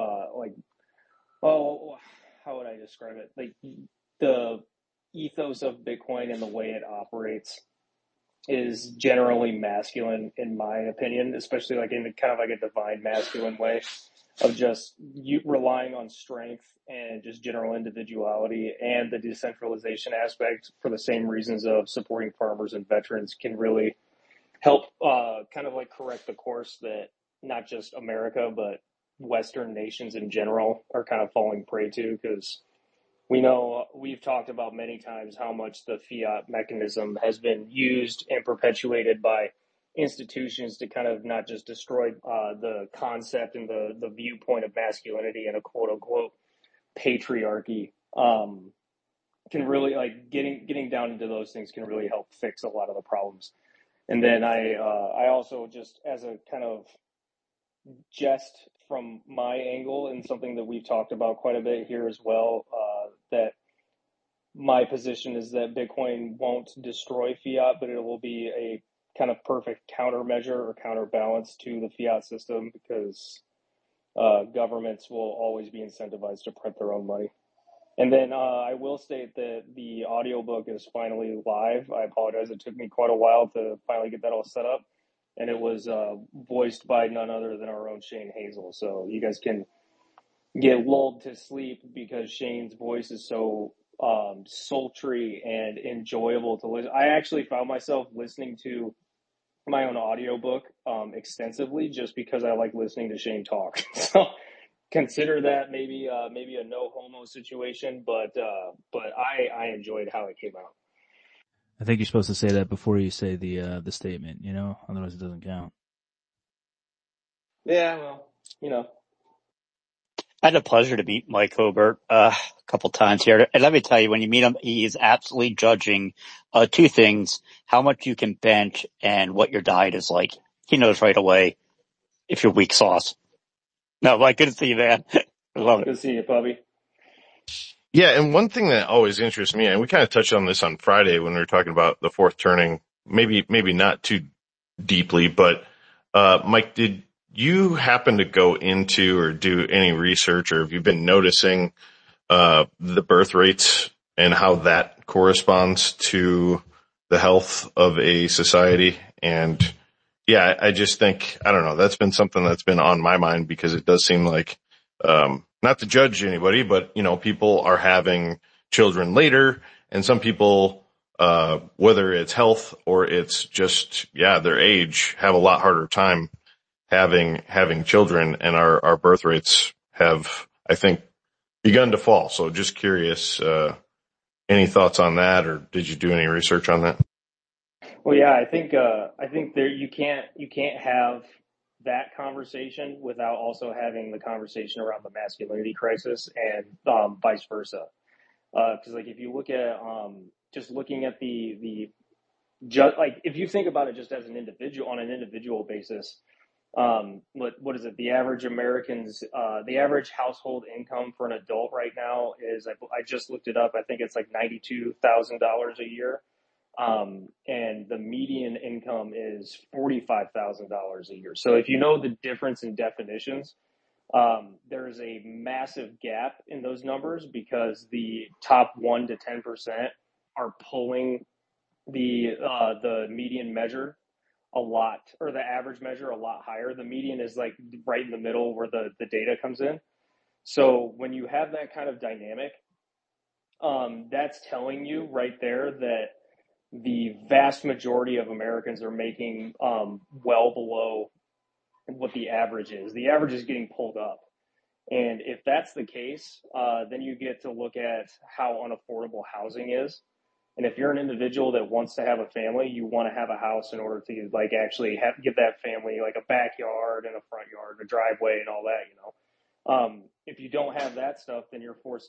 how would I describe it? Like, the ethos of Bitcoin and the way it operates is generally masculine, in my opinion, especially like in kind of like a divine masculine way of just relying on strength and just general individuality, and the decentralization aspect, for the same reasons of supporting farmers and veterans, can really help kind of like correct the course that not just America, but Western nations in general are kind of falling prey to, because we know we've talked about many times how much the fiat mechanism has been used and perpetuated by institutions to kind of not just destroy the concept and the viewpoint of masculinity and a quote unquote patriarchy. Can really, like, getting down into those things can really help fix a lot of the problems. And then I also, just as a kind of jest from my angle, and something that we've talked about quite a bit here as well, that my position is that Bitcoin won't destroy fiat, but it will be a kind of perfect countermeasure or counterbalance to the fiat system, because governments will always be incentivized to print their own money. And then I will state that the audiobook is finally live. I apologize. It took me quite a while to finally get that all set up. And it was voiced by none other than our own Shane Hazel. So you guys can get lulled to sleep, because Shane's voice is so sultry and enjoyable to listen. I actually found myself listening to my own audiobook extensively, just because I like listening to Shane talk. So consider that maybe a no homo situation, but I enjoyed how it came out. I think you're supposed to say that before you say the statement, otherwise it doesn't count. Yeah, well, I had the pleasure to meet Mike Hobart a couple times here. And let me tell you, when you meet him, he is absolutely judging two things: how much you can bench and what your diet is like. He knows right away if you're weak sauce. No, Mike, good to see you, man. I love it. Good seeing you, Bubby. Yeah, and one thing that always interests me, and we kind of touched on this on Friday when we were talking about the fourth turning, maybe not too deeply, but Mike, did you happen to go into or do any research, or have you been noticing the birth rates and how that corresponds to the health of a society? And yeah, I just think, I don't know, that's been something that's been on my mind because it does seem like, not to judge anybody, but people are having children later, and some people, whether it's health or it's just, their age, have a lot harder time having children, and our birth rates have, I think, begun to fall. So just curious, any thoughts on that, or did you do any research on that? Well, yeah, I think there you can't have that conversation without also having the conversation around the masculinity crisis and vice versa. Because like if you look at just looking at like if you think about it just as an individual on an individual basis, what is it? The average the average household income for an adult right now is I just looked it up. I think it's like $92,000 a year. And the median income is $45,000 a year. So if you know the difference in definitions, there is a massive gap in those numbers because the top 1 to 10% are pulling the median measure a lot, or the average measure a lot higher. The median is like right in the middle where the data comes in. So when you have that kind of dynamic, that's telling you right there that the vast majority of Americans are making well below what the average is. The average is getting pulled up. And if that's the case, then you get to look at how unaffordable housing is. And if you're an individual that wants to have a family, you want to have a house in order to like actually give that family like a backyard and a front yard, a driveway and all that, if you don't have that stuff, then you're forced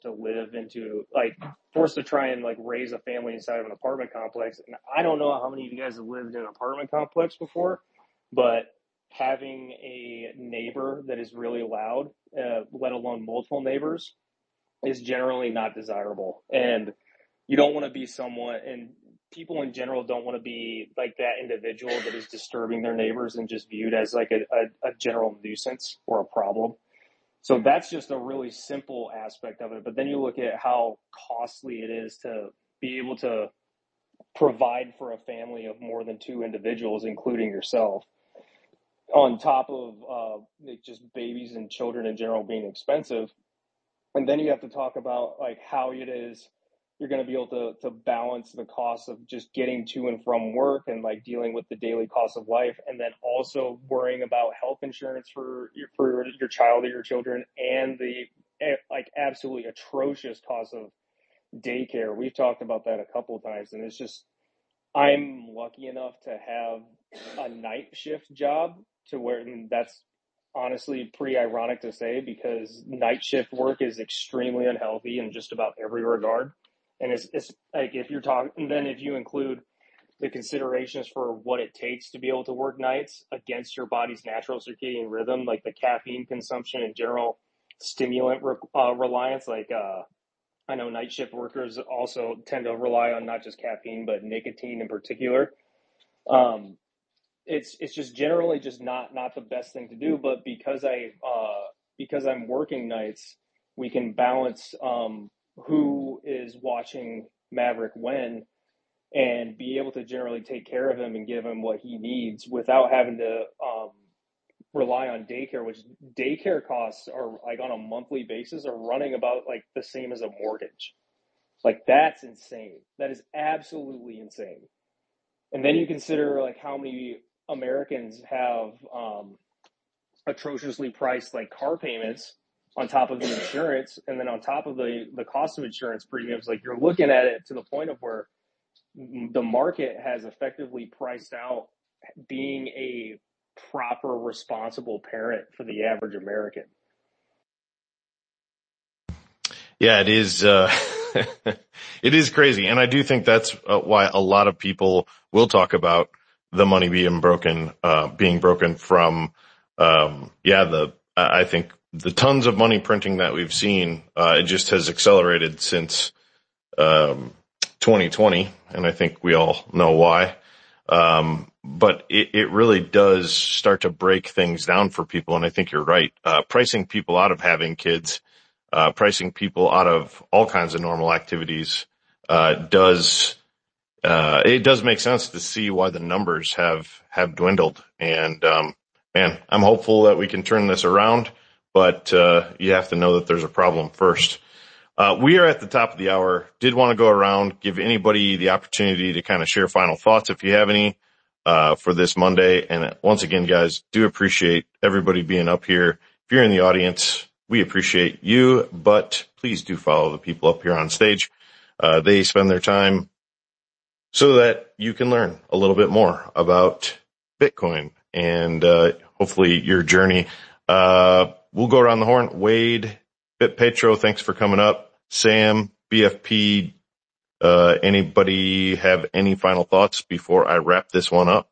to try and like raise a family inside of an apartment complex. And I don't know how many of you guys have lived in an apartment complex before, but having a neighbor that is really loud, let alone multiple neighbors, is generally not desirable. And you don't want to be someone, and people in general don't want to be like that individual that is disturbing their neighbors and just viewed as like a general nuisance or a problem. So that's just a really simple aspect of it. But then you look at how costly it is to be able to provide for a family of more than 2 individuals, including yourself, on top of just babies and children in general being expensive. And then you have to talk about like how it is you're going to be able to balance the cost of just getting to and from work and like dealing with the daily cost of life, and then also worrying about health insurance for your child or your children, and the like absolutely atrocious cost of daycare. We've talked about that a couple of times, and it's just, I'm lucky enough to have a night shift job to where, and that's honestly pretty ironic to say because night shift work is extremely unhealthy in just about every regard. And it's like if you're talking, and then if you include the considerations for what it takes to be able to work nights against your body's natural circadian rhythm, like the caffeine consumption and general stimulant reliance, like I know night shift workers also tend to rely on not just caffeine, but nicotine in particular. It's just generally just not the best thing to do. But because I'm working nights, we can balance who is watching Maverick when, and be able to generally take care of him and give him what he needs without having to rely on daycare, which daycare costs are like on a monthly basis are running about like the same as a mortgage. Like that's insane. That is absolutely insane. And then you consider like how many Americans have atrociously priced like car payments on top of the insurance, and then on top of the cost of insurance premiums. Like you're looking at it to the point of where the market has effectively priced out being a proper responsible parent for the average American. Yeah, it is, it is crazy. And I do think that's why a lot of people will talk about the money being broken from, I think the tons of money printing that we've seen, it just has accelerated since, 2020. And I think we all know why. But it really does start to break things down for people. And I think you're right. Pricing people out of having kids, pricing people out of all kinds of normal activities, it does make sense to see why the numbers have dwindled. And, man, I'm hopeful that we can turn this around, but, you have to know that there's a problem first. We are at the top of the hour. Did want to go around, give anybody the opportunity to kind of share final thoughts if you have any, for this Monday. And once again, guys, do appreciate everybody being up here. If you're in the audience, we appreciate you, but please do follow the people up here on stage. They spend their time so that you can learn a little bit more about Bitcoin and, hopefully your journey. We'll go around the horn. Wade, BitPetro, thanks for coming up. Sam, BFP, anybody have any final thoughts before I wrap this one up?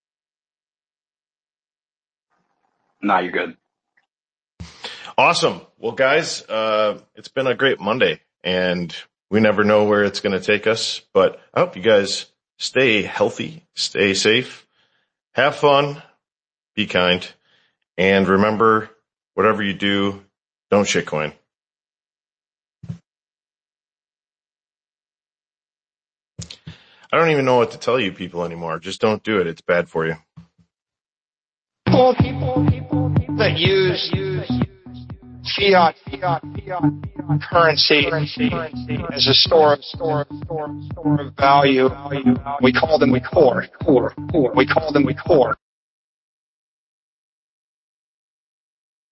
No, you're good. Awesome. Well, guys, it's been a great Monday, and we never know where it's going to take us, but I hope you guys stay healthy, stay safe, have fun, be kind, and remember, whatever you do, don't shitcoin. I don't even know what to tell you people anymore. Just don't do it. It's bad for you. People that use fiat currency as a store of value, we call them core.